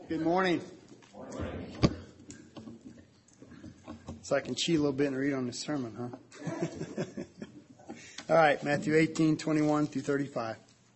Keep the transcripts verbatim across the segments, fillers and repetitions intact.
Good morning. So I can cheat a little bit and read on this sermon, huh? All right, Matthew eighteen, twenty-one through thirty-five.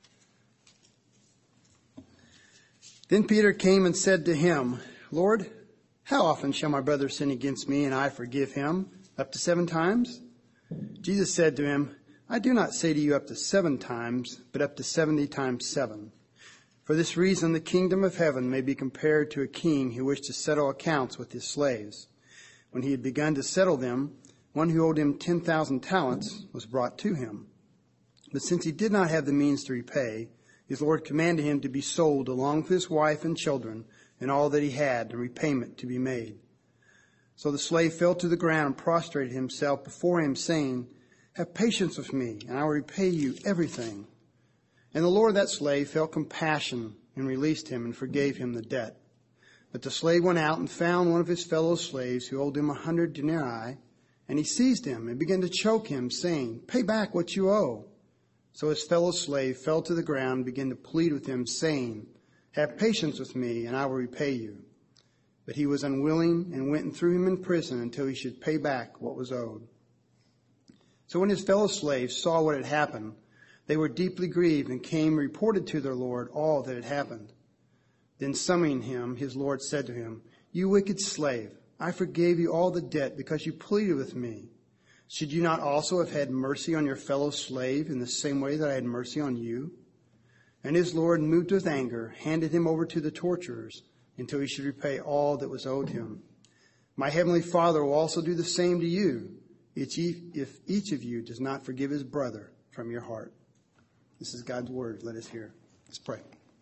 Then Peter came and said to him, Lord, how often shall my brother sin against me and I forgive him? Up to seven times? Jesus said to him, I do not say to you up to seven times, but up to seventy times seven. For this reason, the kingdom of heaven may be compared to a king who wished to settle accounts with his slaves. When he had begun to settle them, one who owed him ten thousand talents was brought to him. But since he did not have the means to repay, his Lord commanded him to be sold along with his wife and children and all that he had, and repayment to be made. So the slave fell to the ground and prostrated himself before him, saying, Have patience with me, and I will repay you everything. And the Lord of that slave felt compassion and released him and forgave him the debt. But the slave went out and found one of his fellow slaves who owed him a hundred denarii, and he seized him and began to choke him, saying, Pay back what you owe. So his fellow slave fell to the ground and began to plead with him, saying, Have patience with me, and I will repay you. But he was unwilling and went and threw him in prison until he should pay back what was owed. So when his fellow slaves saw what had happened, they were deeply grieved and came and reported to their Lord all that had happened. Then summoning him, his Lord said to him, You wicked slave, I forgave you all the debt because you pleaded with me. Should you not also have had mercy on your fellow slave in the same way that I had mercy on you? And his Lord, moved with anger, handed him over to the torturers until he should repay all that was owed him. My heavenly Father will also do the same to you if each of you does not forgive his brother from your heart. This is God's word. Let us hear. Let's pray.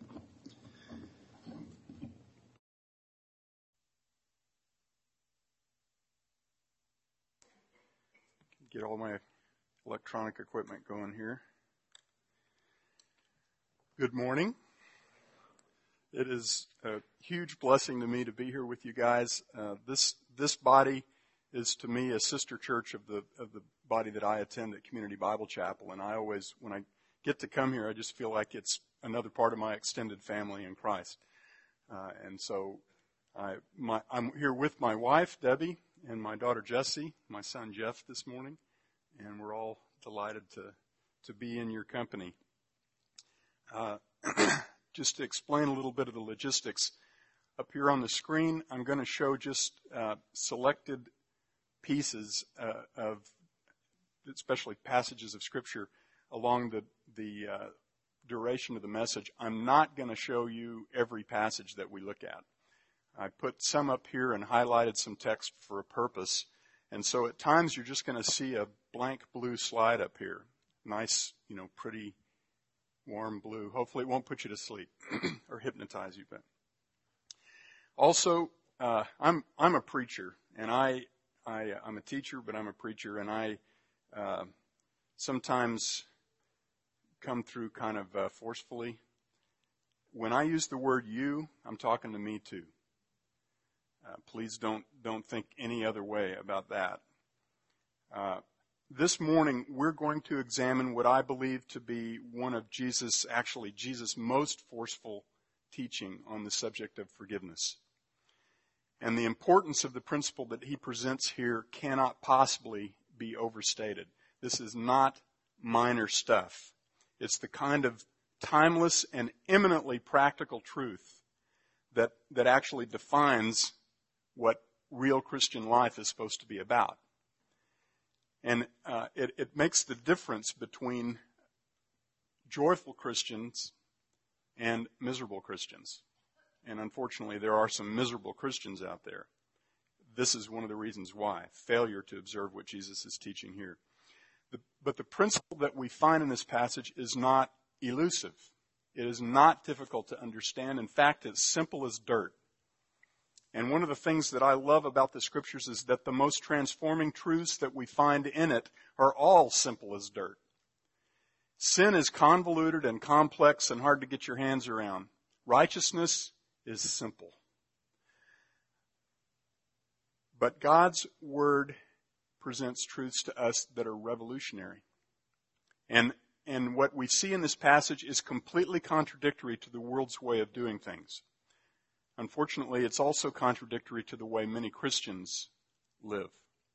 Get all my electronic equipment going here. Good morning. It is a huge blessing to me to be here with you guys. Uh, this this body is to me a sister church of the of the body that I attend at Community Bible Chapel, and I always, when I get to come here, I just feel like it's another part of my extended family in Christ. Uh, and so I, my, I'm here with my wife, Debbie, and my daughter, Jessie, my son, Jeff, this morning. And we're all delighted to, to be in your company. Uh, just to explain a little bit of the logistics, up here on the screen, I'm going to show just uh, selected pieces uh, of, especially passages of Scripture, along the, the uh, duration of the message. I'm not going to show you every passage that we look at. I put some up here and highlighted some text for a purpose. And so at times you're just going to see a blank blue slide up here. Nice, you know, pretty warm blue. Hopefully it won't put you to sleep or hypnotize you. But also, uh, I'm I'm a preacher, and I, I I'm a teacher, but I'm a preacher, and I uh, sometimes come through kind of uh, forcefully. When I use the word you, I'm talking to me too. Uh, please don't don't think any other way about that. Uh, this morning, we're going to examine what I believe to be one of Jesus, actually Jesus' most forceful teaching on the subject of forgiveness. And the importance of the principle that he presents here cannot possibly be overstated. This is not minor stuff. It's the kind of timeless and eminently practical truth that, that actually defines what real Christian life is supposed to be about. And uh, it, it makes the difference between joyful Christians and miserable Christians. And unfortunately, there are some miserable Christians out there. This is one of the reasons why. Failure to observe what Jesus is teaching here. The, but the principle that we find in this passage is not elusive. It is not difficult to understand. In fact, it's simple as dirt. And one of the things that I love about the Scriptures is that the most transforming truths that we find in it are all simple as dirt. Sin is convoluted and complex and hard to get your hands around. Righteousness is simple. But God's Word presents truths to us that are revolutionary. And and what we see in this passage is completely contradictory to the world's way of doing things. Unfortunately, it's also contradictory to the way many Christians live.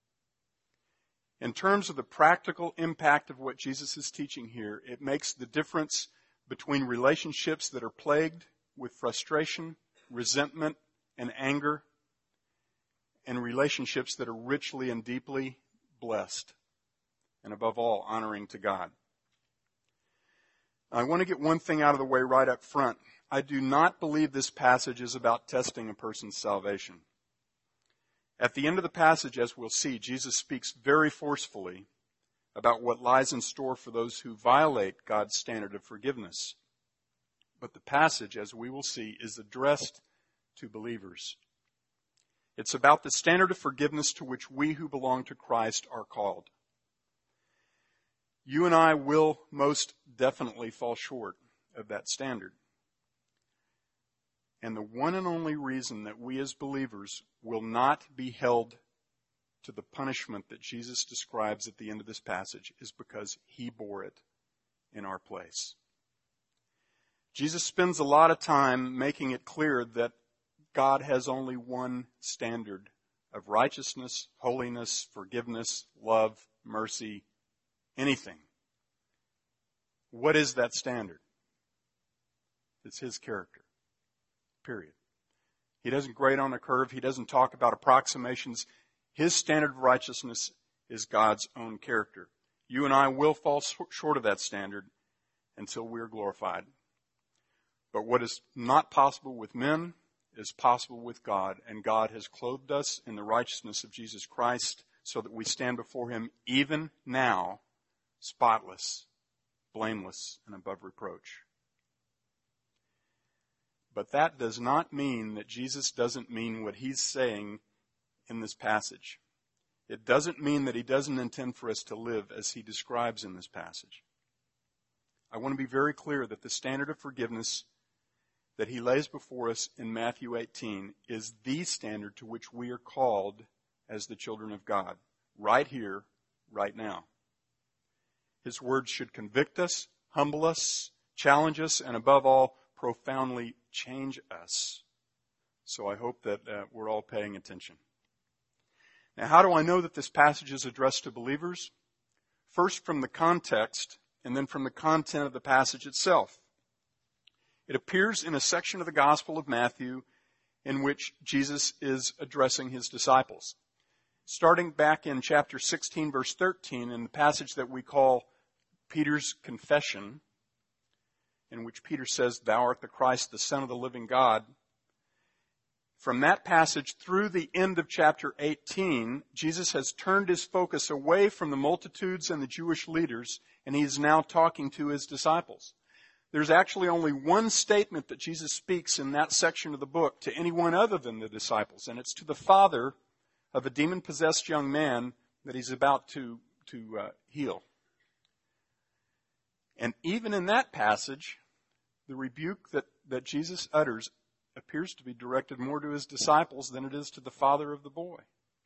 In terms of the practical impact of what Jesus is teaching here, it makes the difference between relationships that are plagued with frustration, resentment, and anger, and relationships that are richly and deeply blessed, and above all, honoring to God. I want to get one thing out of the way right up front. I do not believe this passage is about testing a person's salvation. At the end of the passage, as we'll see, Jesus speaks very forcefully about what lies in store for those who violate God's standard of forgiveness. But the passage, as we will see, is addressed to believers. It's about the standard of forgiveness to which we who belong to Christ are called. You and I will most definitely fall short of that standard. And the one and only reason that we as believers will not be held to the punishment that Jesus describes at the end of this passage is because he bore it in our place. Jesus spends a lot of time making it clear that God has only one standard of righteousness, holiness, forgiveness, love, mercy, anything. What is that standard? It's his character. Period. He doesn't grade on a curve. He doesn't talk about approximations. His standard of righteousness is God's own character. You and I will fall short of that standard until we are glorified. But what is not possible with men is possible with God, and God has clothed us in the righteousness of Jesus Christ so that we stand before him even now, spotless, blameless, and above reproach. But that does not mean that Jesus doesn't mean what he's saying in this passage. It doesn't mean that he doesn't intend for us to live as he describes in this passage. I want to be very clear that the standard of forgiveness that he lays before us in Matthew eighteen is the standard to which we are called as the children of God, right here, right now. His words should convict us, humble us, challenge us, and above all, profoundly change us. So I hope that uh, we're all paying attention. Now, how do I know that this passage is addressed to believers? First, from the context, and then from the content of the passage itself. It appears in a section of the Gospel of Matthew in which Jesus is addressing his disciples. Starting back in chapter sixteen, verse thirteen, in the passage that we call Peter's confession, in which Peter says, "Thou art the Christ, the Son of the living God." From that passage through the end of chapter eighteen, Jesus has turned his focus away from the multitudes and the Jewish leaders, and he is now talking to his disciples. There's actually only one statement that Jesus speaks in that section of the book to anyone other than the disciples, and it's to the father of a demon-possessed young man that he's about to, to uh, heal. And even in that passage, the rebuke that, that Jesus utters appears to be directed more to his disciples than it is to the father of the boy.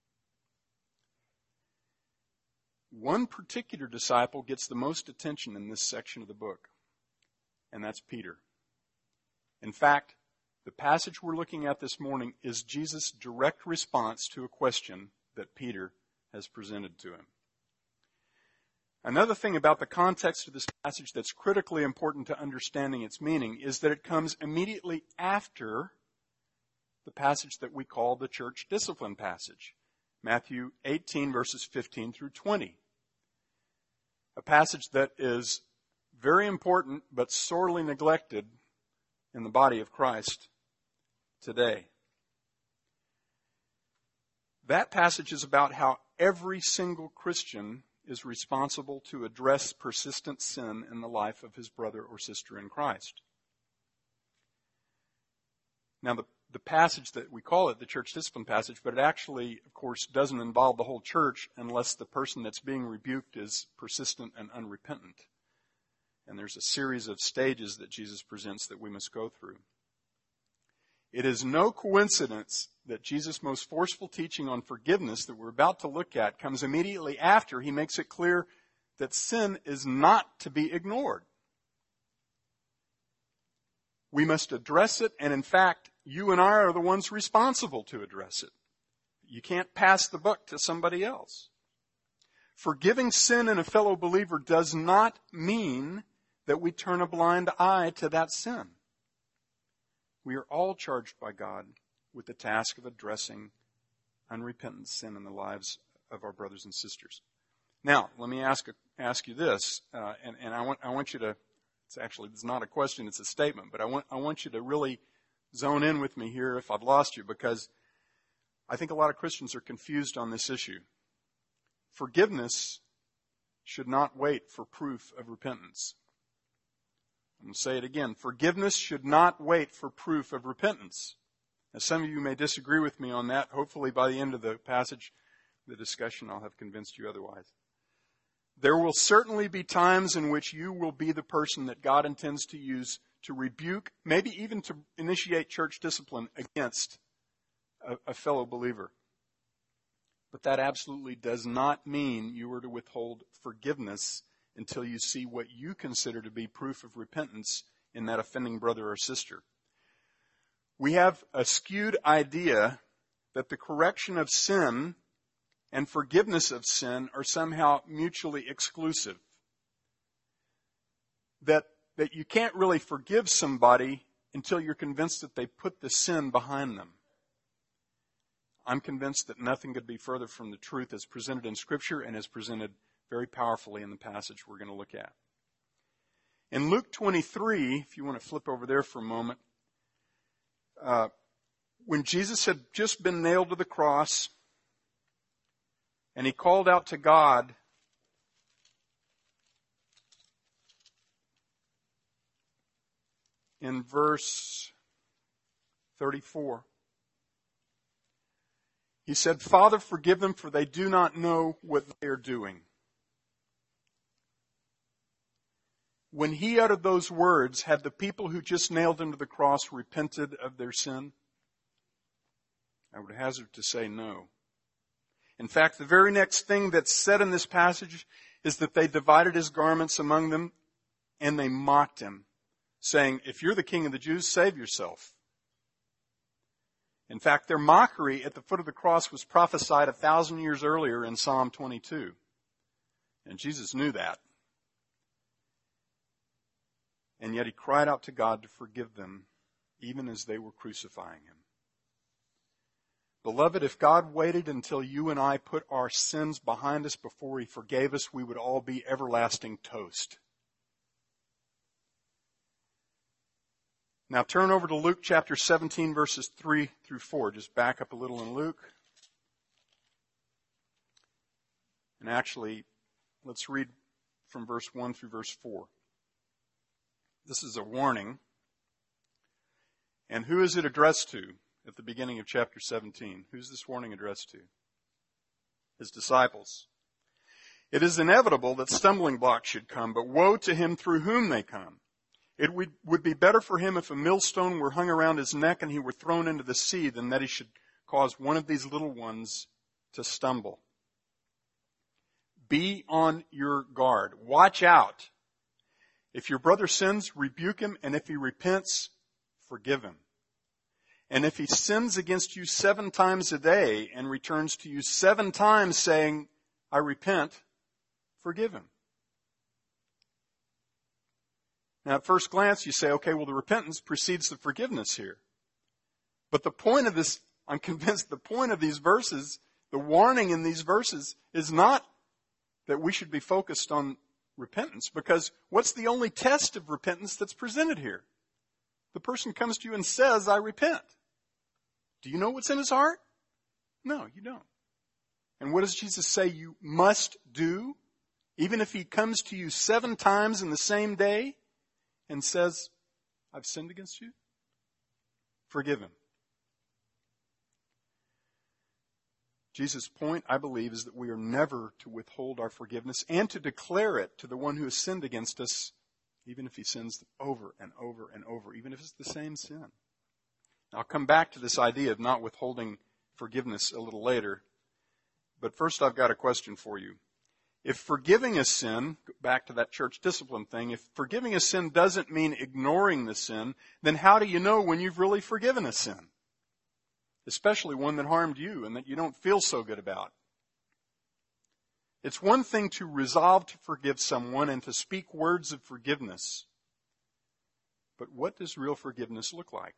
One particular disciple gets the most attention in this section of the book, and that's Peter. In fact, the passage we're looking at this morning is Jesus' direct response to a question that Peter has presented to him. Another thing about the context of this passage that's critically important to understanding its meaning is that it comes immediately after the passage that we call the church discipline passage, Matthew eighteen, verses fifteen through twenty. A passage that is very important but sorely neglected in the body of Christ today. That passage is about how every single Christian is responsible to address persistent sin in the life of his brother or sister in Christ. Now, the, the passage that we call it the church discipline passage, but it actually, of course, doesn't involve the whole church unless the person that's being rebuked is persistent and unrepentant. And there's a series of stages that Jesus presents that we must go through. It is no coincidence that Jesus' most forceful teaching on forgiveness that we're about to look at comes immediately after he makes it clear that sin is not to be ignored. We must address it, and in fact, you and I are the ones responsible to address it. You can't pass the buck to somebody else. Forgiving sin in a fellow believer does not mean that we turn a blind eye to that sin. We are all charged by God with the task of addressing unrepentant sin in the lives of our brothers and sisters. Now, let me ask ask you this, uh, and, and I want I want you to. It's actually it's not a question; it's a statement. But I want I want you to really zone in with me here if I've lost you, because I think a lot of Christians are confused on this issue. Forgiveness should not wait for proof of repentance. I'm going to say it again. Forgiveness should not wait for proof of repentance. Now, some of you may disagree with me on that. Hopefully by the end of the passage, the discussion, I'll have convinced you otherwise. There will certainly be times in which you will be the person that God intends to use to rebuke, maybe even to initiate church discipline against a, a fellow believer. But that absolutely does not mean you are to withhold forgiveness until you see what you consider to be proof of repentance in that offending brother or sister. We have a skewed idea that the correction of sin and forgiveness of sin are somehow mutually exclusive. That, that you can't really forgive somebody until you're convinced that they put the sin behind them. I'm convinced that nothing could be further from the truth as presented in Scripture and as presented very powerfully in the passage we're going to look at. In Luke twenty-three, if you want to flip over there for a moment, uh, when Jesus had just been nailed to the cross and he called out to God, in verse thirty-four, he said, "Father, forgive them, for they do not know what they are doing." When he uttered those words, had the people who just nailed him to the cross repented of their sin? I would hazard to say no. In fact, the very next thing that's said in this passage is that they divided his garments among them and they mocked him, saying, "If you're the king of the Jews, save yourself." In fact, their mockery at the foot of the cross was prophesied a thousand years earlier in Psalm twenty-two. And Jesus knew that. And yet he cried out to God to forgive them, even as they were crucifying him. Beloved, if God waited until you and I put our sins behind us before he forgave us, we would all be everlasting toast. Now turn over to Luke chapter seventeen, verses three through four. Just back up a little in Luke. And actually, let's read from verse one through verse four. This is a warning. And who is it addressed to at the beginning of chapter seventeen? Who's this warning addressed to? His disciples. "It is inevitable that stumbling blocks should come, but woe to him through whom they come. It would be better for him if a millstone were hung around his neck and he were thrown into the sea than that he should cause one of these little ones to stumble. Be on your guard. Watch out. If your brother sins, rebuke him, and if he repents, forgive him. And if he sins against you seven times a day and returns to you seven times saying, 'I repent,' forgive him." Now, at first glance, you say, okay, well, the repentance precedes the forgiveness here. But the point of this, I'm convinced the point of these verses, the warning in these verses, is not that we should be focused on repentance, because what's the only test of repentance that's presented here? The person comes to you and says, "I repent." Do you know what's in his heart? No, you don't. And what does Jesus say you must do? Even if he comes to you seven times in the same day and says, "I've sinned against you," forgive him. Jesus' point, I believe, is that we are never to withhold our forgiveness and to declare it to the one who has sinned against us, even if he sins over and over and over, even if it's the same sin. I'll come back to this idea of not withholding forgiveness a little later. But first, I've got a question for you. If forgiving a sin, back to that church discipline thing, if forgiving a sin doesn't mean ignoring the sin, then how do you know when you've really forgiven a sin? Especially one that harmed you and that you don't feel so good about. It's one thing to resolve to forgive someone and to speak words of forgiveness. But what does real forgiveness look like?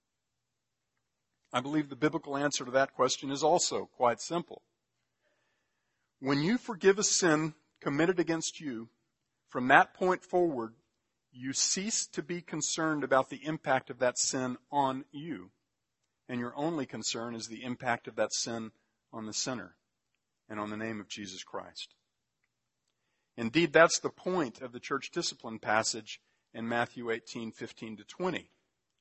I believe the biblical answer to that question is also quite simple. When you forgive a sin committed against you, from that point forward, you cease to be concerned about the impact of that sin on you. And your only concern is the impact of that sin on the sinner and on the name of Jesus Christ. Indeed, that's the point of the church discipline passage in Matthew eighteen, fifteen to twenty.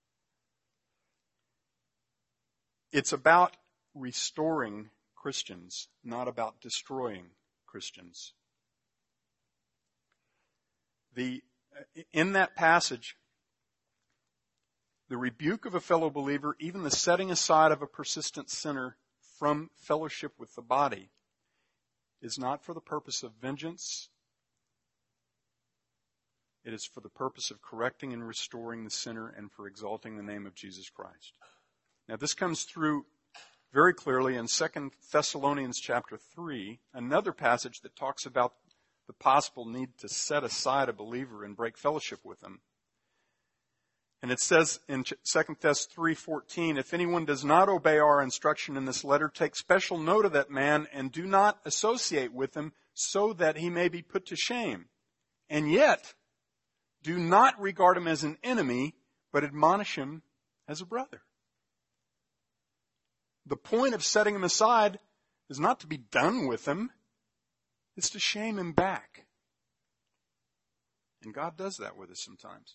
It's about restoring Christians, not about destroying Christians. The, in that passage, the rebuke of a fellow believer, even the setting aside of a persistent sinner from fellowship with the body, is not for the purpose of vengeance. It is for the purpose of correcting and restoring the sinner and for exalting the name of Jesus Christ. Now, this comes through very clearly in Second Thessalonians chapter three, another passage that talks about the possible need to set aside a believer and break fellowship with them. And it says in Second Thess three fourteen, if anyone does not obey our instruction in this letter, take special note of that man and do not associate with him so that he may be put to shame. And yet, do not regard him as an enemy, but admonish him as a brother. The point of setting him aside is not to be done with him. It's to shame him back. And God does that with us sometimes.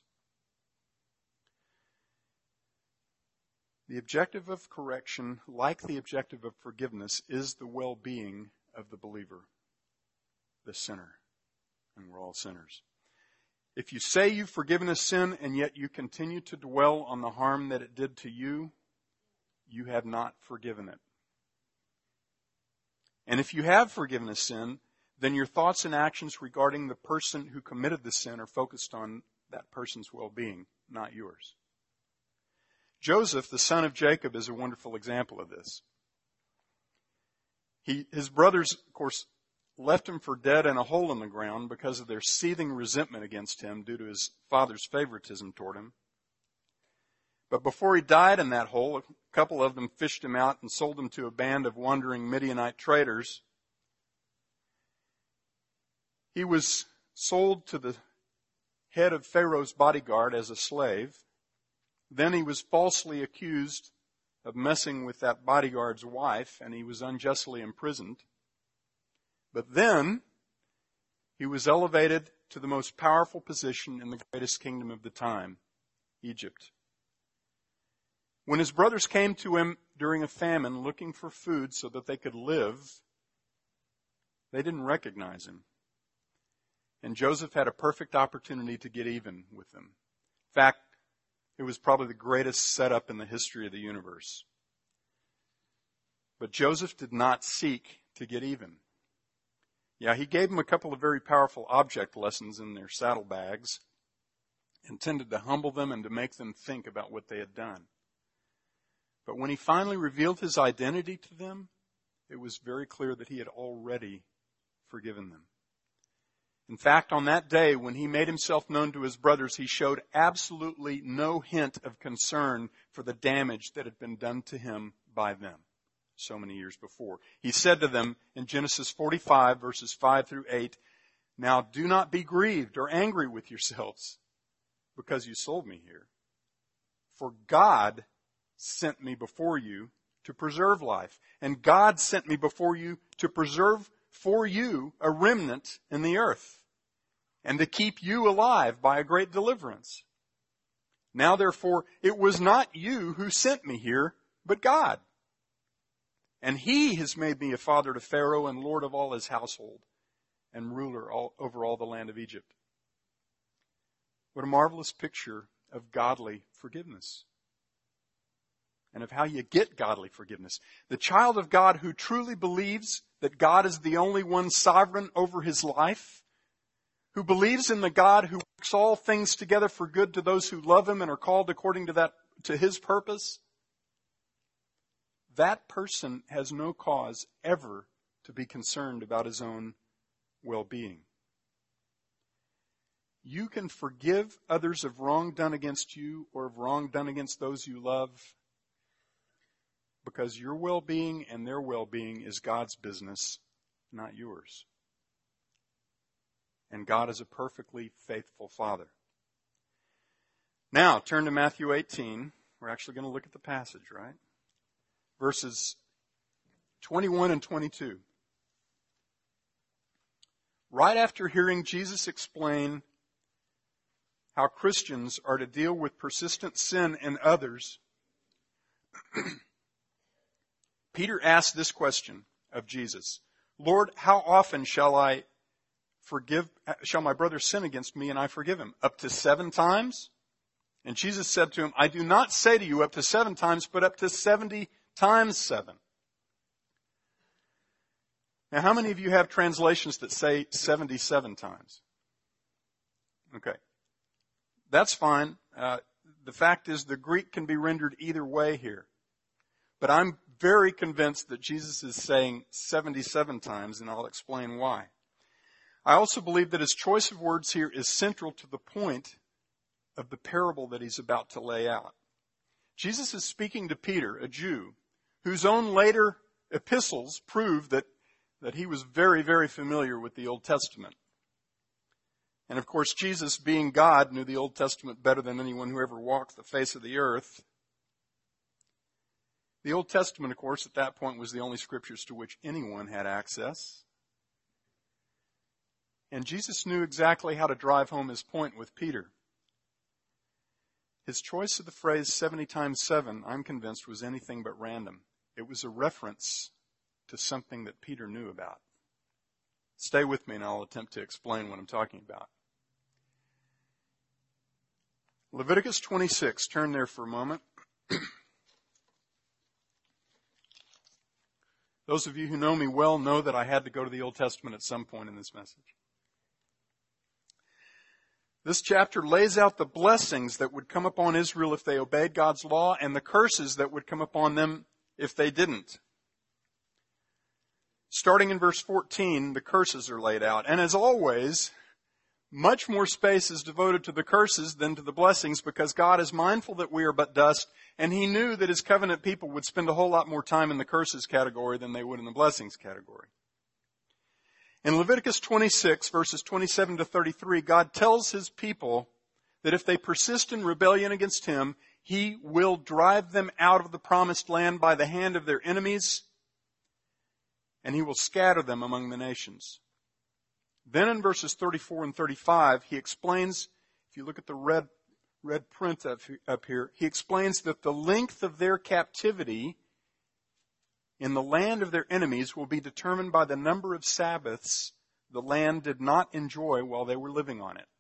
The objective of correction, like the objective of forgiveness, is the well-being of the believer, the sinner. And we're all sinners. If you say you've forgiven a sin and yet you continue to dwell on the harm that it did to you, you have not forgiven it. And if you have forgiven a sin, then your thoughts and actions regarding the person who committed the sin are focused on that person's well-being, not yours. Joseph, the son of Jacob, is a wonderful example of this. He, his brothers, of course, left him for dead in a hole in the ground because of their seething resentment against him due to his father's favoritism toward him. But before he died in that hole, a couple of them fished him out and sold him to a band of wandering Midianite traders. He was sold to the head of Pharaoh's bodyguard as a slave. Then he was falsely accused of messing with that bodyguard's wife, and he was unjustly imprisoned. But then he was elevated to the most powerful position in the greatest kingdom of the time, Egypt. When his brothers came to him during a famine looking for food so that they could live, they didn't recognize him. And Joseph had a perfect opportunity to get even with them. In fact, it was probably the greatest setup in the history of the universe. But Joseph did not seek to get even. Yeah, he gave them a couple of very powerful object lessons in their saddlebags, intended to humble them and to make them think about what they had done. But when he finally revealed his identity to them, it was very clear that he had already forgiven them. In fact, on that day, when he made himself known to his brothers, he showed absolutely no hint of concern for the damage that had been done to him by them so many years before. He said to them in Genesis forty-five, verses five through eight, now do not be grieved or angry with yourselves because you sold me here. For God sent me before you to preserve life. And God sent me before you to preserve for you a remnant in the earth, and to keep you alive by a great deliverance. Now therefore, it was not you who sent me here, but God. And he has made me a father to Pharaoh and lord of all his household, and ruler all, over all the land of Egypt. What a marvelous picture of godly forgiveness. And of how you get godly forgiveness. The child of God who truly believes that God is the only one sovereign over his life, who believes in the God who works all things together for good to those who love him and are called according to that, to his purpose, that person has no cause ever to be concerned about his own well-being. You can forgive others of wrong done against you or of wrong done against those you love because your well-being and their well-being is God's business, not yours. And God is a perfectly faithful Father. Now, turn to Matthew eighteen. We're actually going to look at the passage, right? Verses twenty-one and twenty-two. Right after hearing Jesus explain how Christians are to deal with persistent sin in others, Peter asked this question of Jesus: Lord, how often shall I forgive, shall my brother sin against me and I forgive him? Up to seven times? And Jesus said to him, I do not say to you up to seven times, but up to seventy times seven. Now, how many of you have translations that say seventy-seven times? Okay. That's fine. Uh, the fact is the Greek can be rendered either way here. But I'm very convinced that Jesus is saying seventy-seven times, and I'll explain why. I also believe that his choice of words here is central to the point of the parable that he's about to lay out. Jesus is speaking to Peter, a Jew, whose own later epistles prove that, that he was very, very familiar with the Old Testament. And of course, Jesus, being God, knew the Old Testament better than anyone who ever walked the face of the earth. The Old Testament, of course, at that point was the only scriptures to which anyone had access. And Jesus knew exactly how to drive home his point with Peter. His choice of the phrase seventy times seven, I'm convinced, was anything but random. It was a reference to something that Peter knew about. Stay with me and I'll attempt to explain what I'm talking about. Leviticus twenty-six, turn there for a moment. Those of you who know me well know that I had to go to the Old Testament at some point in this message. This chapter lays out the blessings that would come upon Israel if they obeyed God's law and the curses that would come upon them if they didn't. Starting in verse fourteen, the curses are laid out. And as always, much more space is devoted to the curses than to the blessings because God is mindful that we are but dust, and he knew that his covenant people would spend a whole lot more time in the curses category than they would in the blessings category. In Leviticus twenty-six, verses twenty-seven to thirty-three, God tells his people that if they persist in rebellion against him, he will drive them out of the promised land by the hand of their enemies, and he will scatter them among the nations. Then in verses thirty-four and thirty-five, he explains, if you look at the red, red print up, up here, he explains that the length of their captivity in the land of their enemies will be determined by the number of Sabbaths the land did not enjoy while they were living on it.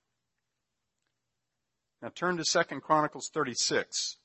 Now turn to Second Chronicles thirty-six.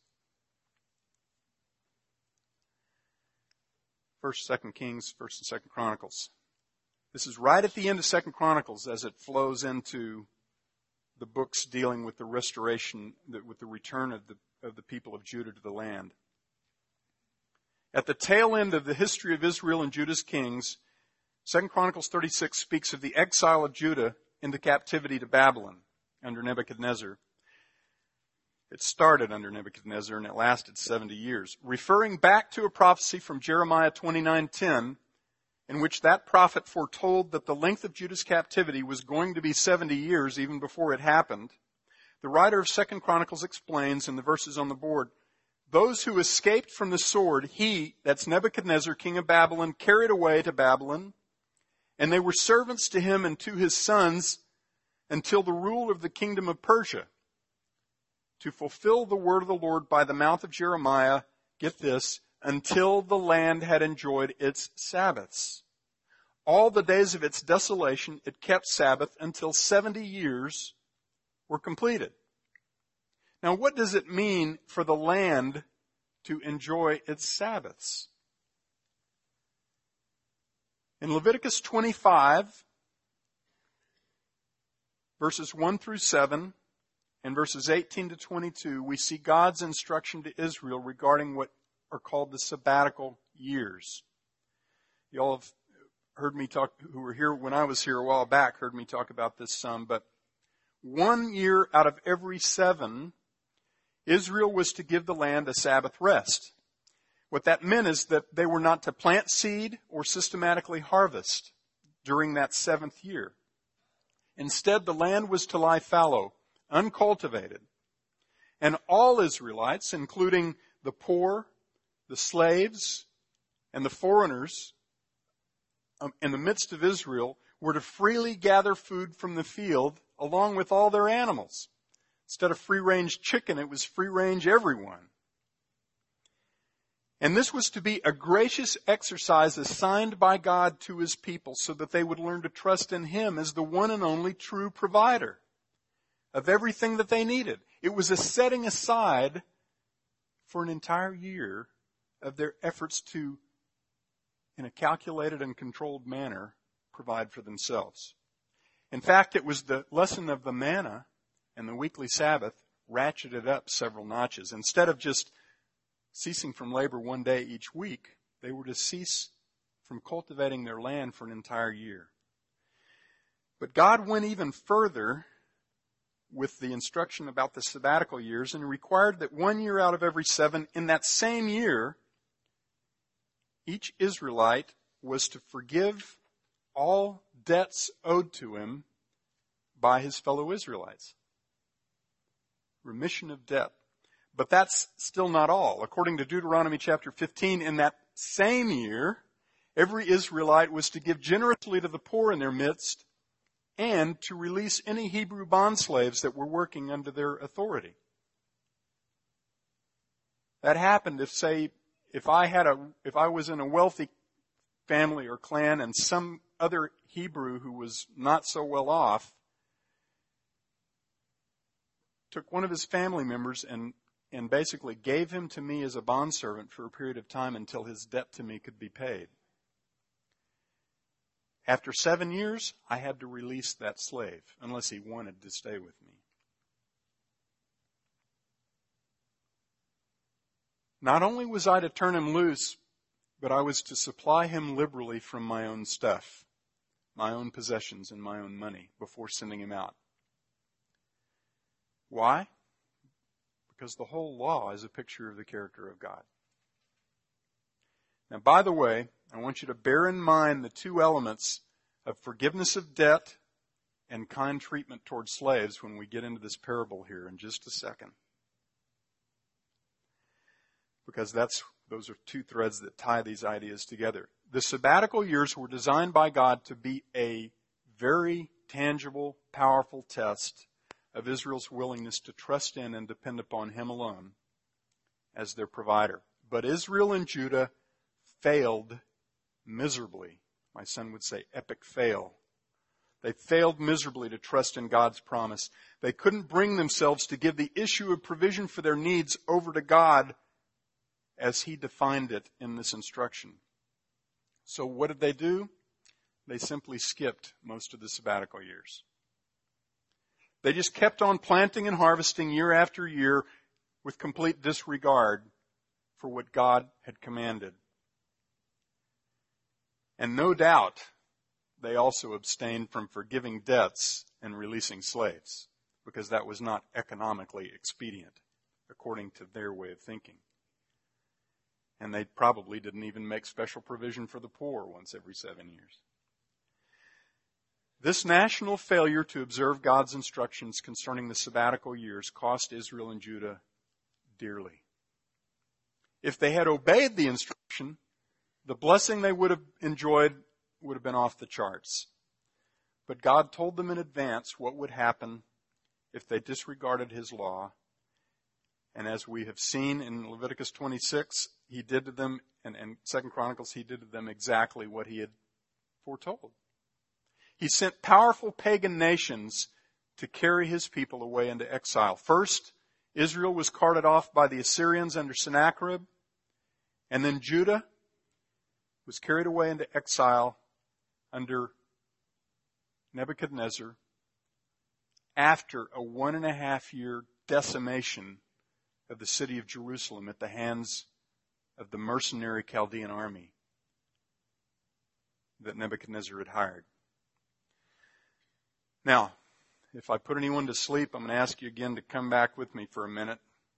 First, Second Kings, First and Second Chronicles. This is right at the end of Second Chronicles as it flows into the books dealing with the restoration, with the return of the, of the people of Judah to the land. At the tail end of the history of Israel and Judah's kings, Second Chronicles thirty-six speaks of the exile of Judah into captivity to Babylon under Nebuchadnezzar. It started under Nebuchadnezzar and it lasted seventy years, referring back to a prophecy from Jeremiah twenty-nine ten, in which that prophet foretold that the length of Judah's captivity was going to be seventy years even before it happened. The writer of Second Chronicles explains in the verses on the board, those who escaped from the sword, he, that's Nebuchadnezzar, king of Babylon, carried away to Babylon, and they were servants to him and to his sons until the rule of the kingdom of Persia, to fulfill the word of the Lord by the mouth of Jeremiah, get this, until the land had enjoyed its Sabbaths. All the days of its desolation it kept Sabbath until seventy years were completed. Now, what does it mean for the land to enjoy its Sabbaths? In Leviticus twenty-five, verses one through seven, and verses eighteen to twenty-two, we see God's instruction to Israel regarding what are called the sabbatical years. You all have heard me talk, who were here when I was here a while back, heard me talk about this some, but one year out of every seven, Israel was to give the land a Sabbath rest. What that meant is that they were not to plant seed or systematically harvest during that seventh year. Instead, the land was to lie fallow, uncultivated. And all Israelites, including the poor, the slaves, and the foreigners um, in the midst of Israel, were to freely gather food from the field along with all their animals. Instead of free-range chicken, it was free-range everyone. And this was to be a gracious exercise assigned by God to His people so that they would learn to trust in Him as the one and only true provider of everything that they needed. It was a setting aside for an entire year of their efforts to, in a calculated and controlled manner, provide for themselves. In fact, it was the lesson of the manna and the weekly Sabbath ratcheted up several notches. Instead of just ceasing from labor one day each week, they were to cease from cultivating their land for an entire year. But God went even further with the instruction about the sabbatical years and required that one year out of every seven, in that same year, each Israelite was to forgive all debts owed to him by his fellow Israelites. Remission of debt. But that's still not all. According to Deuteronomy chapter fifteen, in that same year, every Israelite was to give generously to the poor in their midst and to release any Hebrew bondslaves that were working under their authority. That happened if, say, if I had a, if I was in a wealthy family or clan and some other Hebrew who was not so well off took one of his family members and and basically gave him to me as a bondservant for a period of time until his debt to me could be paid. After seven years, I had to release that slave, unless he wanted to stay with me. Not only was I to turn him loose, but I was to supply him liberally from my own stuff, my own possessions and my own money before sending him out. Why? Because the whole law is a picture of the character of God. Now, by the way, I want you to bear in mind the two elements of forgiveness of debt and kind treatment toward slaves when we get into this parable here in just a second. Because that's those are two threads that tie these ideas together. The sabbatical years were designed by God to be a very tangible, powerful test of Israel's willingness to trust in and depend upon Him alone as their provider. But Israel and Judah failed miserably. My son would say epic fail. They failed miserably to trust in God's promise. They couldn't bring themselves to give the issue of provision for their needs over to God as He defined it in this instruction. So what did they do? They simply skipped most of the sabbatical years. They just kept on planting and harvesting year after year with complete disregard for what God had commanded. And no doubt, they also abstained from forgiving debts and releasing slaves, because that was not economically expedient, according to their way of thinking. And they probably didn't even make special provision for the poor once every seven years. This national failure to observe God's instructions concerning the sabbatical years cost Israel and Judah dearly. If they had obeyed the instruction, the blessing they would have enjoyed would have been off the charts. But God told them in advance what would happen if they disregarded His law. And as we have seen in Leviticus twenty-six, He did to them, and in Second Chronicles, He did to them exactly what He had foretold. He sent powerful pagan nations to carry His people away into exile. First, Israel was carted off by the Assyrians under Sennacherib, and then Judah was carried away into exile under Nebuchadnezzar after a one and a half year decimation of the city of Jerusalem at the hands of the mercenary Chaldean army that Nebuchadnezzar had hired. Now, if I put anyone to sleep, I'm going to ask you again to come back with me for a minute.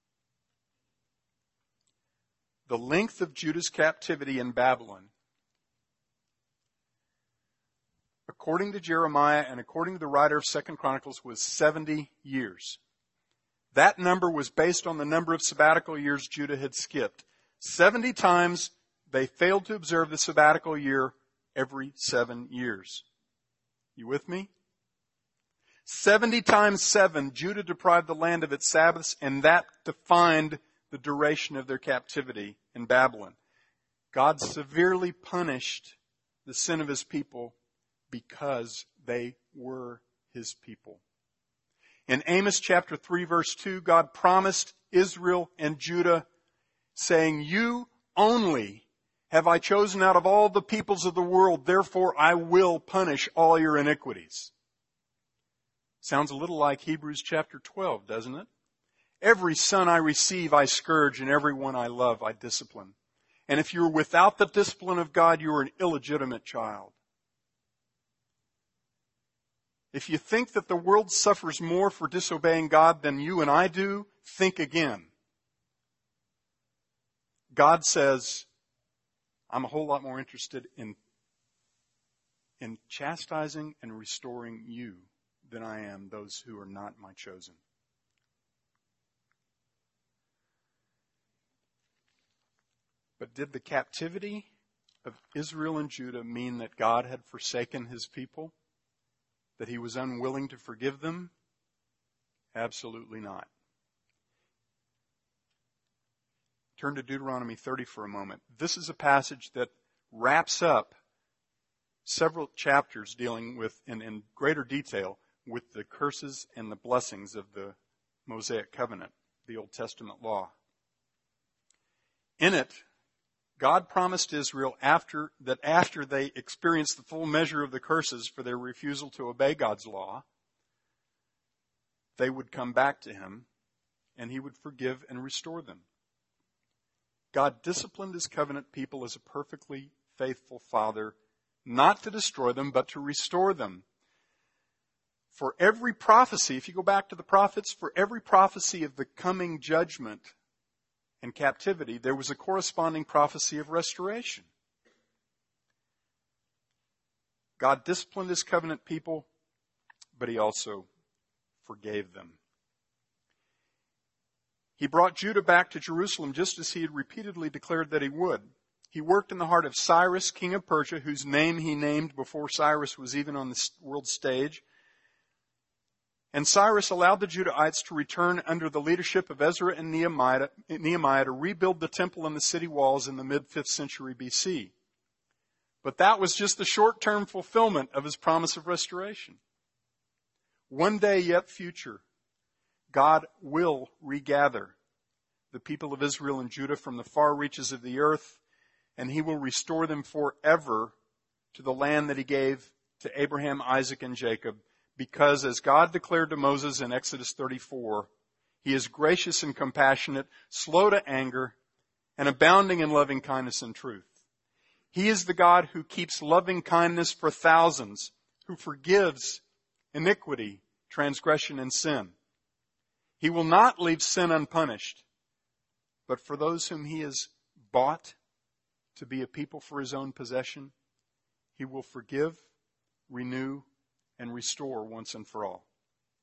The length of Judah's captivity in Babylon, according to Jeremiah and according to the writer of Second Chronicles, was seventy years. That number was based on the number of sabbatical years Judah had skipped. seventy times they failed to observe the sabbatical year every seven years. You with me? seventy times seven, Judah deprived the land of its Sabbaths, and that defined the duration of their captivity in Babylon. God severely punished the sin of his people because they were his people. In Amos chapter three, verse two, God promised Israel and Judah, saying, "You only have I chosen out of all the peoples of the world, therefore I will punish all your iniquities." Sounds a little like Hebrews chapter twelve, doesn't it? Every son I receive I scourge, and every one I love I discipline. And if you are without the discipline of God, you are an illegitimate child. If you think that the world suffers more for disobeying God than you and I do, think again. God says, I'm a whole lot more interested in, in chastising and restoring you than I am those who are not my chosen. But did the captivity of Israel and Judah mean that God had forsaken his people? That he was unwilling to forgive them? Absolutely not. Turn to Deuteronomy thirty for a moment. This is a passage that wraps up several chapters dealing with, in, in greater detail, with the curses and the blessings of the Mosaic covenant, the Old Testament law. In it, God promised Israel after that after they experienced the full measure of the curses for their refusal to obey God's law, they would come back to him and he would forgive and restore them. God disciplined his covenant people as a perfectly faithful father, not to destroy them, but to restore them. For every prophecy, if you go back to the prophets, for every prophecy of the coming judgment and captivity, there was a corresponding prophecy of restoration. God disciplined his covenant people, but he also forgave them. He brought Judah back to Jerusalem just as he had repeatedly declared that he would. He worked in the heart of Cyrus, king of Persia, whose name he named before Cyrus was even on the world stage. And Cyrus allowed the Judahites to return under the leadership of Ezra and Nehemiah, Nehemiah to rebuild the temple and the city walls in the mid-fifth century B C. But that was just the short-term fulfillment of his promise of restoration. One day yet future, God will regather the people of Israel and Judah from the far reaches of the earth, and he will restore them forever to the land that he gave to Abraham, Isaac, and Jacob. Because as God declared to Moses in Exodus thirty-four, he is gracious and compassionate, slow to anger, and abounding in loving kindness and truth. He is the God who keeps loving kindness for thousands, who forgives iniquity, transgression, and sin. He will not leave sin unpunished, but for those whom he has bought to be a people for his own possession, he will forgive, renew, and restore once and for all.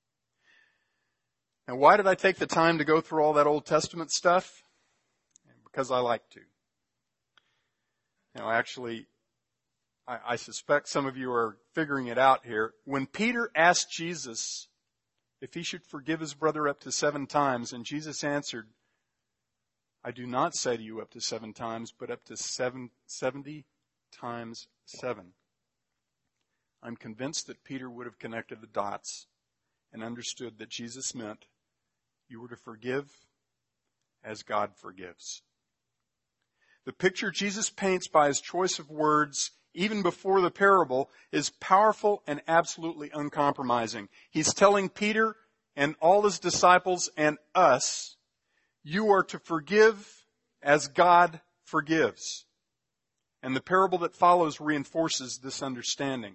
Now, why did I take the time to go through all that Old Testament stuff? Because I like to. Now, actually, I, I suspect some of you are figuring it out here. When Peter asked Jesus if he should forgive his brother up to seven times, and Jesus answered, I do not say to you up to seven times, but up to seven, seventy times seven. I'm convinced that Peter would have connected the dots and understood that Jesus meant you were to forgive as God forgives. The picture Jesus paints by his choice of words even before the parable, is powerful and absolutely uncompromising. He's telling Peter and all his disciples and us, you are to forgive as God forgives. And the parable that follows reinforces this understanding.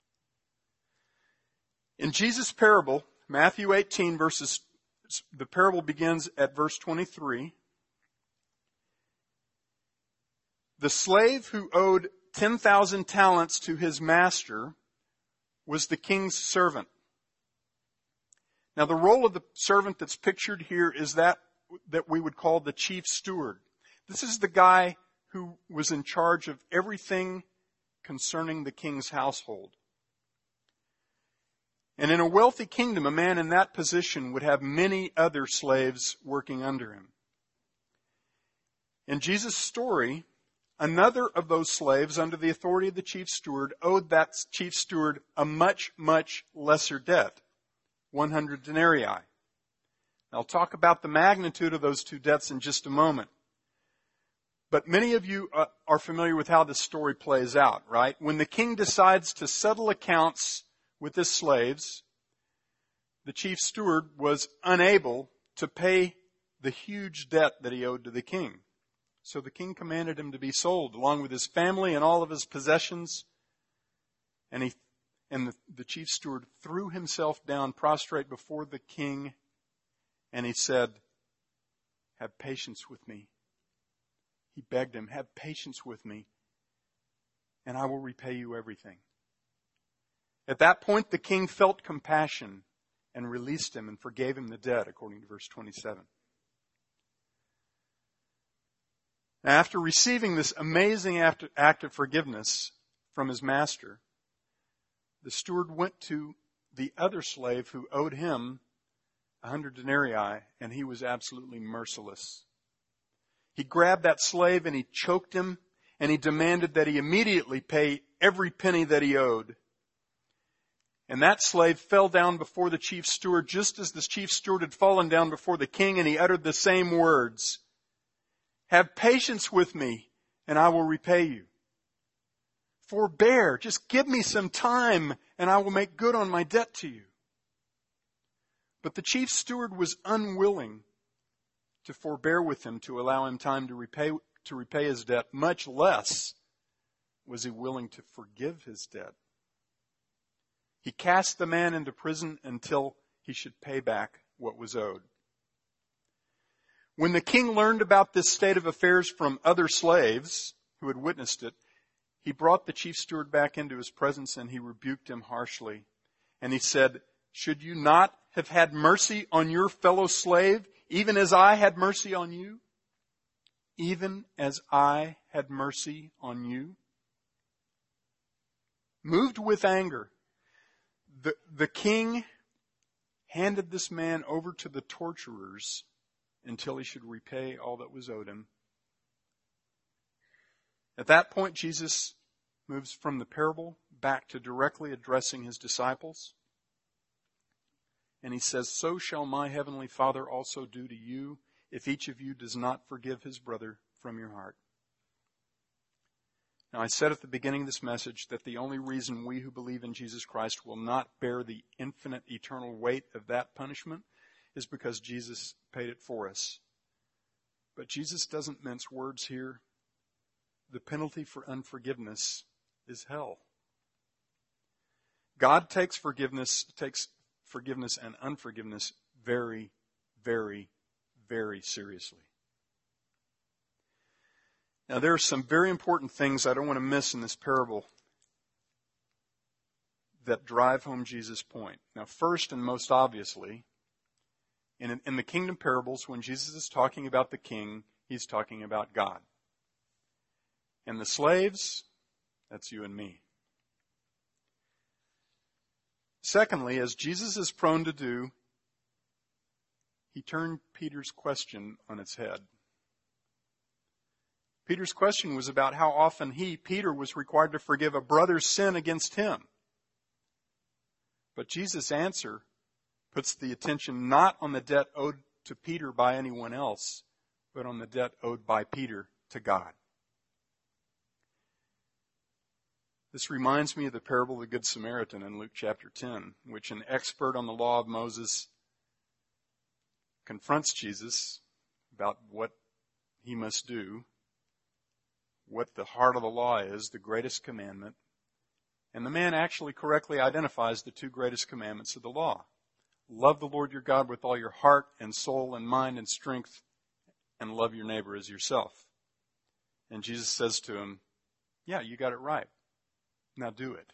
In Jesus' parable, Matthew eighteen, verses, the parable begins at verse twenty-three. The slave who owed ten thousand talents to his master was the king's servant. Now, the role of the servant that's pictured here is that that we would call the chief steward. This is the guy who was in charge of everything concerning the king's household. And in a wealthy kingdom, a man in that position would have many other slaves working under him. In Jesus' story, another of those slaves, under the authority of the chief steward, owed that chief steward a much, much lesser debt, one hundred denarii. Now, I'll talk about the magnitude of those two debts in just a moment. But many of you uh, are familiar with how this story plays out, right? When the king decides to settle accounts with his slaves, the chief steward was unable to pay the huge debt that he owed to the king. So the king commanded him to be sold along with his family and all of his possessions. And he, and the, the chief steward threw himself down prostrate before the king, and he said, have patience with me. He begged him, have patience with me, and I will repay you everything. At that point, the king felt compassion and released him and forgave him the debt, according to verse twenty-seven. After receiving this amazing act of forgiveness from his master, the steward went to the other slave who owed him a hundred denarii, and he was absolutely merciless. He grabbed that slave and he choked him, and he demanded that he immediately pay every penny that he owed. And that slave fell down before the chief steward, just as the chief steward had fallen down before the king, and he uttered the same words. Have patience with me, and I will repay you. Forbear, just give me some time, and I will make good on my debt to you. But the chief steward was unwilling to forbear with him, to allow him time to repay, to repay his debt, much less was he willing to forgive his debt. He cast the man into prison until he should pay back what was owed. When the king learned about this state of affairs from other slaves who had witnessed it, he brought the chief steward back into his presence and he rebuked him harshly. And he said, should you not have had mercy on your fellow slave, even as I had mercy on you? Even as I had mercy on you? Moved with anger, the, the king handed this man over to the torturers until he should repay all that was owed him. At that point, Jesus moves from the parable back to directly addressing his disciples. And he says, so shall my heavenly Father also do to you if each of you does not forgive his brother from your heart. Now, I said at the beginning of this message that the only reason we who believe in Jesus Christ will not bear the infinite eternal weight of that punishment is because Jesus paid it for us. But Jesus doesn't mince words here. The penalty for unforgiveness is hell. God takes forgiveness, takes forgiveness and unforgiveness very, very, very seriously. Now, there are some very important things I don't want to miss in this parable that drive home Jesus' point. Now, first and most obviously, in, in the kingdom parables, when Jesus is talking about the king, he's talking about God. And the slaves, that's you and me. Secondly, as Jesus is prone to do, he turned Peter's question on its head. Peter's question was about how often he, Peter, was required to forgive a brother's sin against him. But Jesus' answer puts the attention not on the debt owed to Peter by anyone else, but on the debt owed by Peter to God. This reminds me of the parable of the Good Samaritan in Luke chapter ten, in which an expert on the law of Moses confronts Jesus about what he must do, what the heart of the law is, the greatest commandment. And the man actually correctly identifies the two greatest commandments of the law. Love the Lord your God with all your heart and soul and mind and strength, and love your neighbor as yourself. And Jesus says to him, yeah, you got it right. Now do it.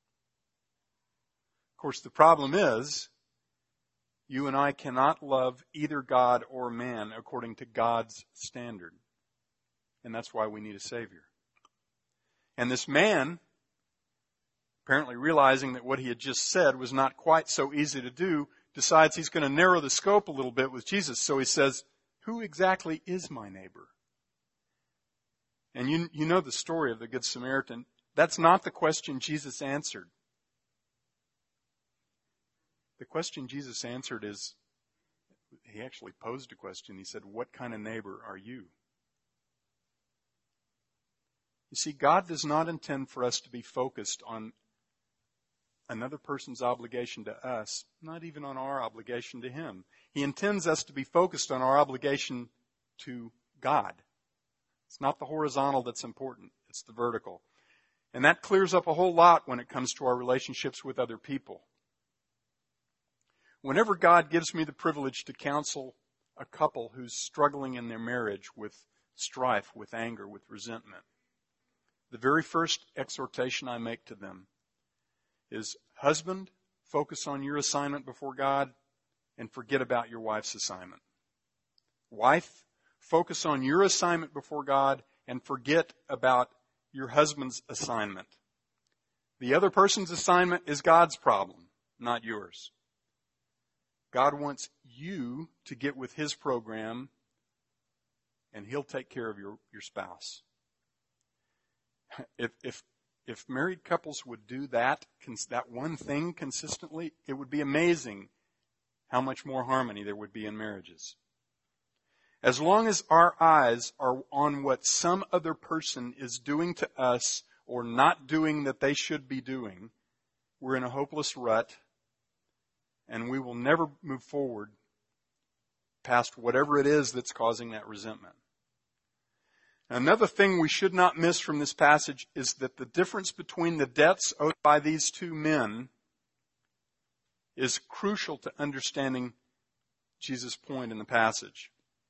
Of course, the problem is, you and I cannot love either God or man according to God's standard. And that's why we need a Savior. And this man, apparently realizing that what he had just said was not quite so easy to do, decides he's going to narrow the scope a little bit with Jesus. So he says, who exactly is my neighbor? And you, you know the story of the Good Samaritan. That's not the question Jesus answered. The question Jesus answered is, he actually posed a question. He said, what kind of neighbor are you? You see, God does not intend for us to be focused on another person's obligation to us, not even on our obligation to Him. He intends us to be focused on our obligation to God. It's not the horizontal that's important, it's the vertical. And that clears up a whole lot when it comes to our relationships with other people. Whenever God gives me the privilege to counsel a couple who's struggling in their marriage with strife, with anger, with resentment, the very first exhortation I make to them is, husband, focus on your assignment before God and forget about your wife's assignment. Wife, focus on your assignment before God and forget about your husband's assignment. The other person's assignment is God's problem, not yours. God wants you to get with His program, and He'll take care of your, your spouse. If, if, if married couples would do that, that one thing consistently, it would be amazing how much more harmony there would be in marriages. As long as our eyes are on what some other person is doing to us or not doing that they should be doing, we're in a hopeless rut, and we will never move forward past whatever it is that's causing that resentment. Another thing we should not miss from this passage is that the difference between the debts owed by these two men is crucial to understanding Jesus' point in the passage.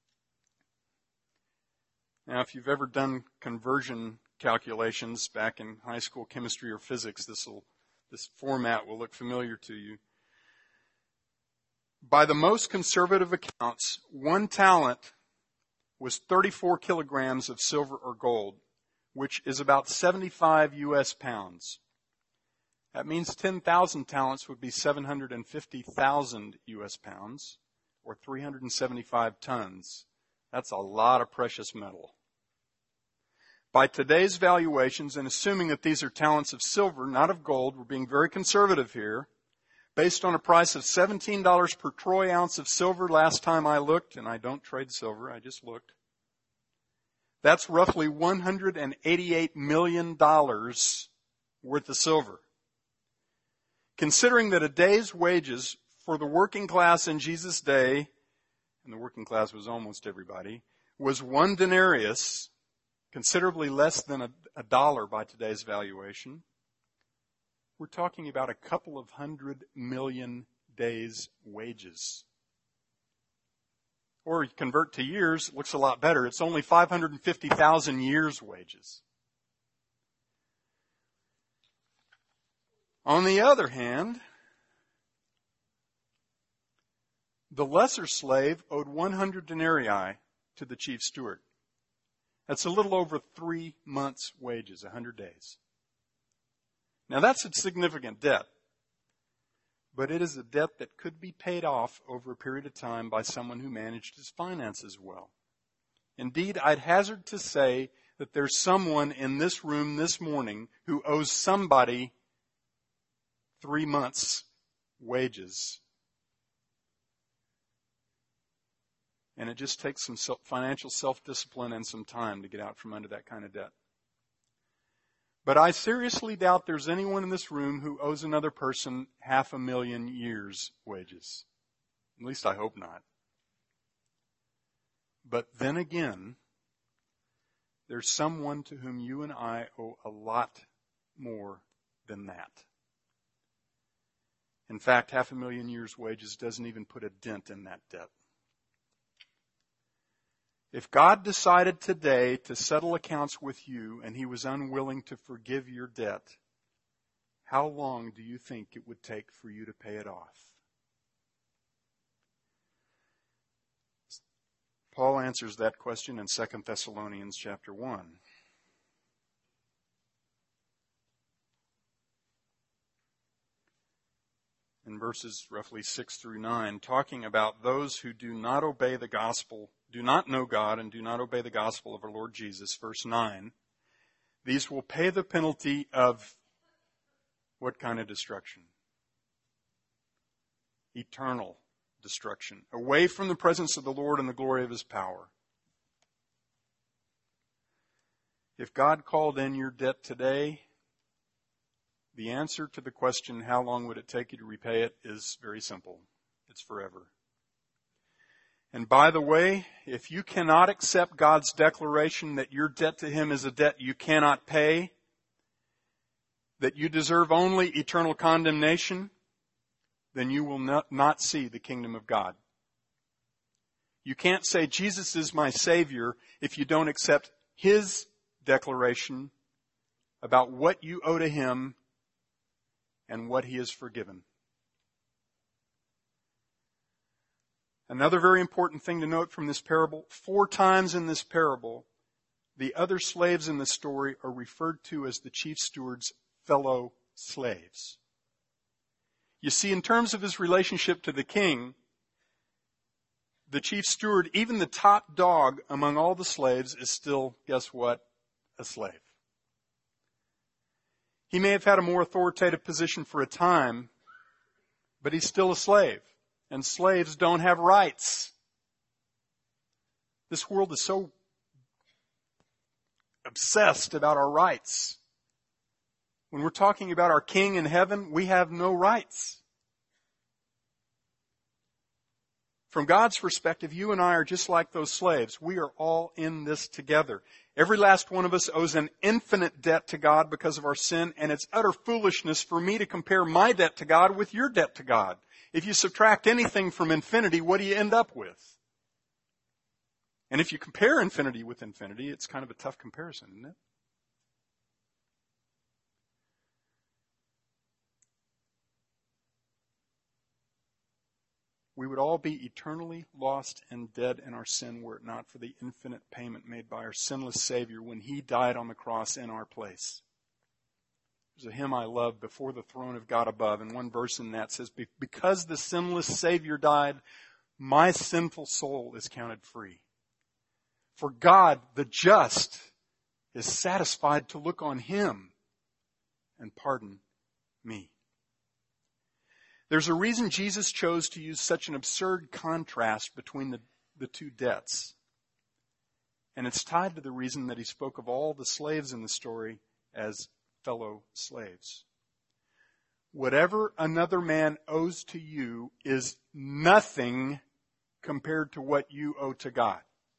Now, if you've ever done conversion calculations back in high school chemistry or physics, this will, this format will look familiar to you. By the most conservative accounts, one talent was thirty-four kilograms of silver or gold, which is about seventy-five U S pounds. That means ten thousand talents would be seven hundred fifty thousand U S pounds, or three hundred seventy-five tons. That's a lot of precious metal. By today's valuations, and assuming that these are talents of silver, not of gold, we're being very conservative here, based on a price of seventeen dollars per troy ounce of silver last time I looked, and I don't trade silver, I just looked. That's roughly one hundred eighty-eight million dollars worth of silver. Considering that a day's wages for the working class in Jesus' day, and the working class was almost everybody, was one denarius, considerably less than a, a dollar by today's valuation, we're talking about a couple of hundred million days' wages. Or you convert to years, it looks a lot better. It's only five hundred fifty thousand years' wages. On the other hand, the lesser slave owed one hundred denarii to the chief steward. That's a little over three months' wages, one hundred days. Now that's a significant debt, but it is a debt that could be paid off over a period of time by someone who managed his finances well. Indeed, I'd hazard to say that there's someone in this room this morning who owes somebody three months' wages. And it just takes some financial self-discipline and some time to get out from under that kind of debt. But I seriously doubt there's anyone in this room who owes another person half a million years' wages. At least I hope not. But then again, there's someone to whom you and I owe a lot more than that. In fact, half a million years' wages doesn't even put a dent in that debt. If God decided today to settle accounts with you and He was unwilling to forgive your debt, how long do you think it would take for you to pay it off? Paul answers that question in Second Thessalonians chapter one. In verses roughly six through nine, talking about those who do not obey the gospel, do not know God and do not obey the gospel of our Lord Jesus. Verse nine, these will pay the penalty of what kind of destruction? Eternal destruction, away from the presence of the Lord and the glory of His power. If God called in your debt today, the answer to the question, how long would it take you to repay it, is very simple. It's forever. And by the way, if you cannot accept God's declaration that your debt to Him is a debt you cannot pay, that you deserve only eternal condemnation, then you will not, not see the kingdom of God. You can't say Jesus is my Savior if you don't accept His declaration about what you owe to Him and what He has forgiven. Another very important thing to note from this parable, four times in this parable, the other slaves in the story are referred to as the chief steward's fellow slaves. You see, in terms of his relationship to the king, the chief steward, even the top dog among all the slaves, is still, guess what? A slave. He may have had a more authoritative position for a time, but he's still a slave. And slaves don't have rights. This world is so obsessed about our rights. When we're talking about our King in heaven, we have no rights. From God's perspective, you and I are just like those slaves. We are all in this together. Every last one of us owes an infinite debt to God because of our sin, and it's utter foolishness for me to compare my debt to God with your debt to God. If you subtract anything from infinity, what do you end up with? And if you compare infinity with infinity, it's kind of a tough comparison, isn't it? We would all be eternally lost and dead in our sin were it not for the infinite payment made by our sinless Savior when He died on the cross in our place. There's a hymn I love, Before the Throne of God Above, and one verse in that says, because the sinless Savior died, my sinful soul is counted free. For God, the just, is satisfied to look on Him and pardon me. There's a reason Jesus chose to use such an absurd contrast between the, the two debts. And it's tied to the reason that He spoke of all the slaves in the story as fellow slaves. Whatever another man owes to you is nothing compared to what you owe to God.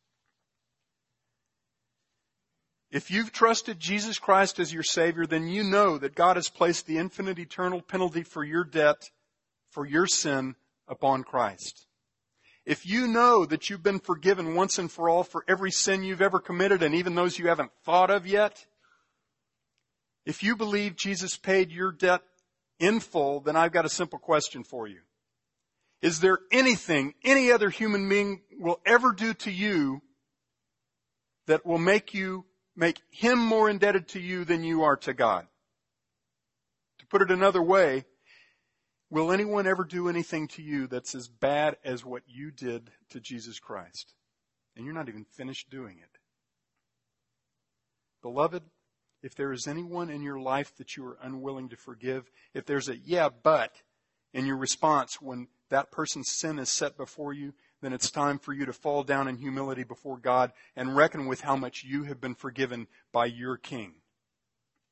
If you've trusted Jesus Christ as your Savior, then you know that God has placed the infinite eternal penalty for your debt, for your sin, upon Christ. If you know that you've been forgiven once and for all for every sin you've ever committed, and even those you haven't thought of yet, if you believe Jesus paid your debt in full, then I've got a simple question for you. Is there anything any other human being will ever do to you that will make you make Him more indebted to you than you are to God? To put it another way, will anyone ever do anything to you that's as bad as what you did to Jesus Christ? And you're not even finished doing it. Beloved, if there is anyone in your life that you are unwilling to forgive, if there's a yeah, but in your response when that person's sin is set before you, then it's time for you to fall down in humility before God and reckon with how much you have been forgiven by your King.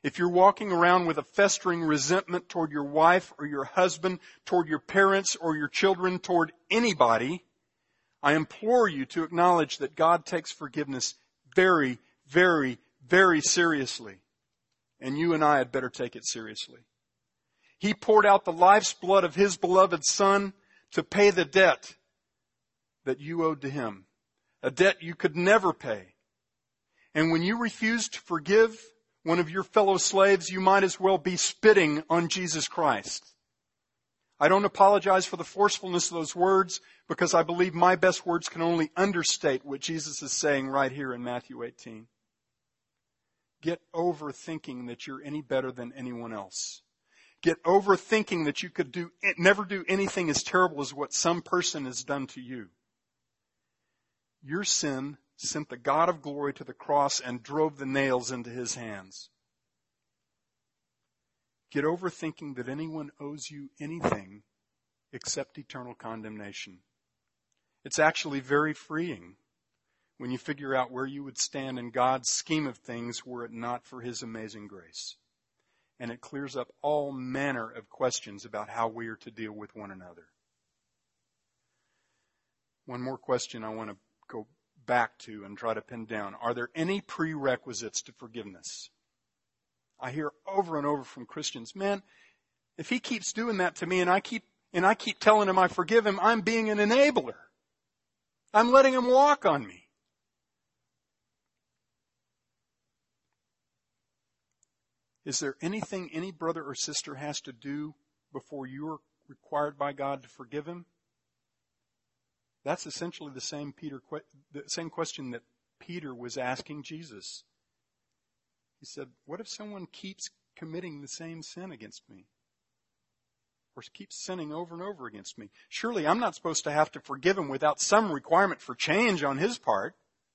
If you're walking around with a festering resentment toward your wife or your husband, toward your parents or your children, toward anybody, I implore you to acknowledge that God takes forgiveness very, very, very seriously. And you and I had better take it seriously. He poured out the life's blood of His beloved Son to pay the debt that you owed to Him, a debt you could never pay. And when you refuse to forgive one of your fellow slaves, you might as well be spitting on Jesus Christ. I don't apologize for the forcefulness of those words because I believe my best words can only understate what Jesus is saying right here in Matthew eighteen. Get over thinking that you're any better than anyone else. Get over thinking that you could do, never do anything as terrible as what some person has done to you. Your sin sent the God of glory to the cross and drove the nails into His hands. Get over thinking that anyone owes you anything except eternal condemnation. It's actually very freeing when you figure out where you would stand in God's scheme of things were it not for His amazing grace. And it clears up all manner of questions about how we are to deal with one another. One more question I want to go back to and try to pin down. Are there any prerequisites to forgiveness? I hear over and over from Christians, man, if he keeps doing that to me and I keep and I keep telling him I forgive him, I'm being an enabler. I'm letting him walk on me. Is there anything any brother or sister has to do before you are required by God to forgive him? That's essentially the same Peter, the same question that Peter was asking Jesus. He said, what if someone keeps committing the same sin against me? Or keeps sinning over and over against me? Surely I'm not supposed to have to forgive him without some requirement for change on his part.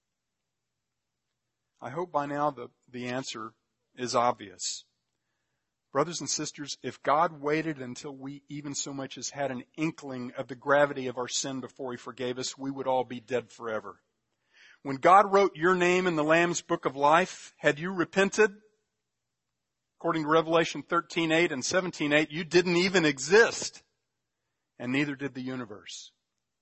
I hope by now the, the answer is obvious. Brothers and sisters, if God waited until we even so much as had an inkling of the gravity of our sin before He forgave us, we would all be dead forever. When God wrote your name in the Lamb's book of life, had you repented? According to Revelation thirteen eight and seventeen eight, you didn't even exist. And neither did the universe.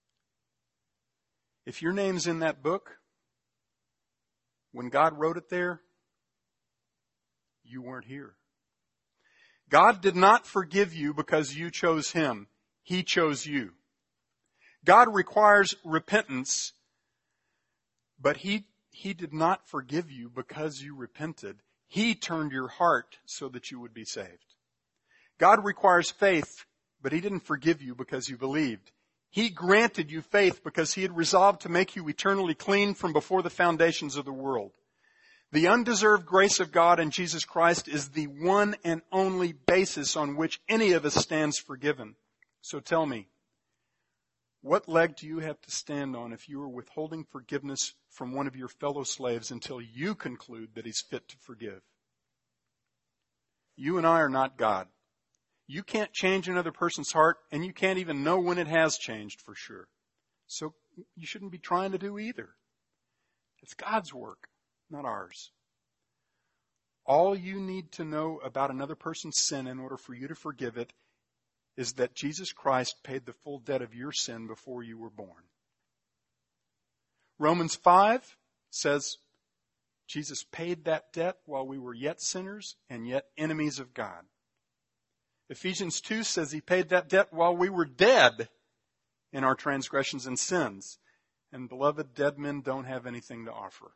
If your name's in that book, when God wrote it there, you weren't here. God did not forgive you because you chose Him. He chose you. God requires repentance, but He, He did not forgive you because you repented. He turned your heart so that you would be saved. God requires faith, but He didn't forgive you because you believed. He granted you faith because He had resolved to make you eternally clean from before the foundations of the world. The undeserved grace of God in Jesus Christ is the one and only basis on which any of us stands forgiven. So tell me, what leg do you have to stand on if you are withholding forgiveness from one of your fellow slaves until you conclude that he's fit to forgive? You and I are not God. You can't change another person's heart, and you can't even know when it has changed for sure. So you shouldn't be trying to do either. It's God's work, not ours. All you need to know about another person's sin in order for you to forgive it is that Jesus Christ paid the full debt of your sin before you were born. Romans five says Jesus paid that debt while we were yet sinners and yet enemies of God. Ephesians two says He paid that debt while we were dead in our transgressions and sins. And beloved, dead men don't have anything to offer.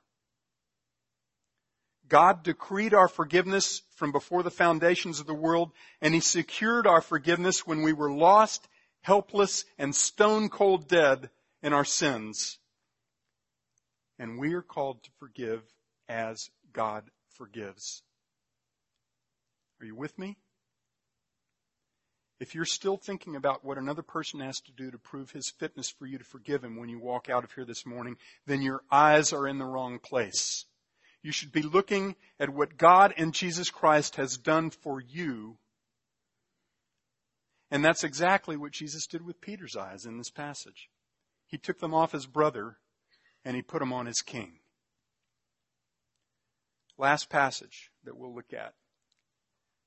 God decreed our forgiveness from before the foundations of the world, and He secured our forgiveness when we were lost, helpless, and stone-cold dead in our sins. And we are called to forgive as God forgives. Are you with me? If you're still thinking about what another person has to do to prove his fitness for you to forgive him when you walk out of here this morning, then your eyes are in the wrong place. You should be looking at what God and Jesus Christ has done for you. And that's exactly what Jesus did with Peter's eyes in this passage. He took them off his brother and He put them on his king. Last passage that we'll look at.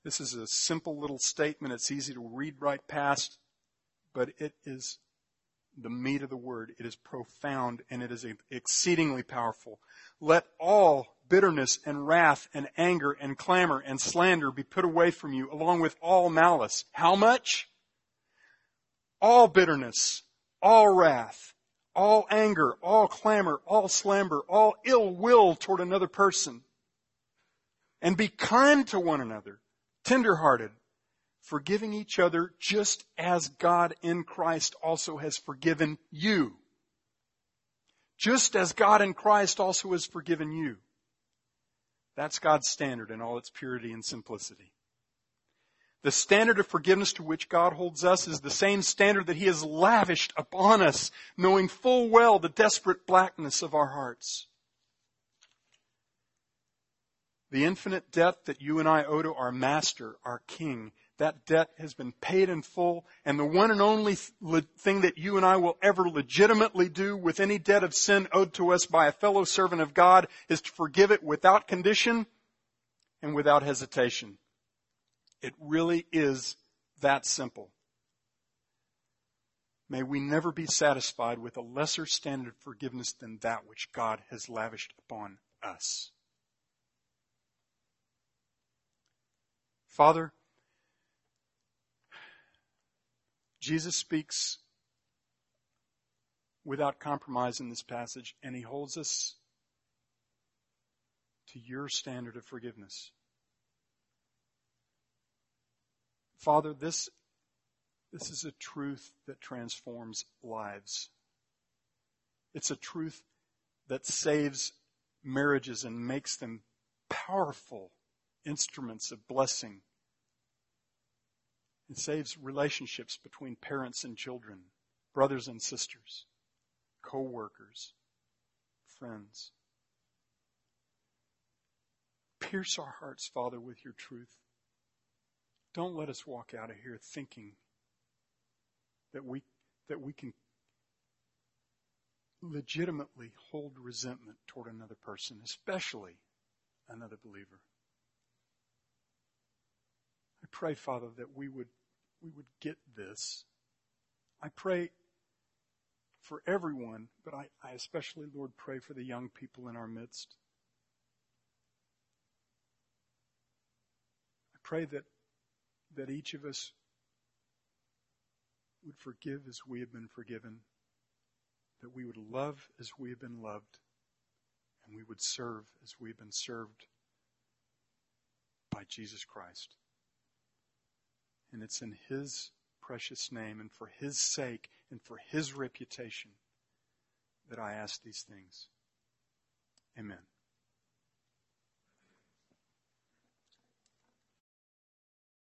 This is a simple little statement. It's easy to read right past, but it is the meat of the word. It is profound and it is exceedingly powerful. Let all bitterness and wrath and anger and clamor and slander be put away from you, along with all malice. How much? All bitterness, all wrath, all anger, all clamor, all slander, all ill will toward another person. And be kind to one another, tenderhearted, forgiving each other just as God in Christ also has forgiven you. Just as God in Christ also has forgiven you. That's God's standard in all its purity and simplicity. The standard of forgiveness to which God holds us is the same standard that He has lavished upon us, knowing full well the desperate blackness of our hearts. The infinite debt that you and I owe to our Master, our King, that debt has been paid in full, and the one and only thing that you and I will ever legitimately do with any debt of sin owed to us by a fellow servant of God is to forgive it without condition and without hesitation. It really is that simple. May we never be satisfied with a lesser standard of forgiveness than that which God has lavished upon us. Father, Jesus speaks without compromise in this passage, and He holds us to your standard of forgiveness. Father, this, this is a truth that transforms lives. It's a truth that saves marriages and makes them powerful instruments of blessing. It saves relationships between parents and children, brothers and sisters, co-workers, friends. Pierce our hearts, Father, with your truth. Don't let us walk out of here thinking that we, that we can legitimately hold resentment toward another person, especially another believer. I pray, Father, that we would we would get this. I pray for everyone, but I, I especially, Lord, pray for the young people in our midst. I pray that that each of us would forgive as we have been forgiven, that we would love as we have been loved, and we would serve as we have been served by Jesus Christ. And it's in His precious name and for His sake and for His reputation that I ask these things. Amen.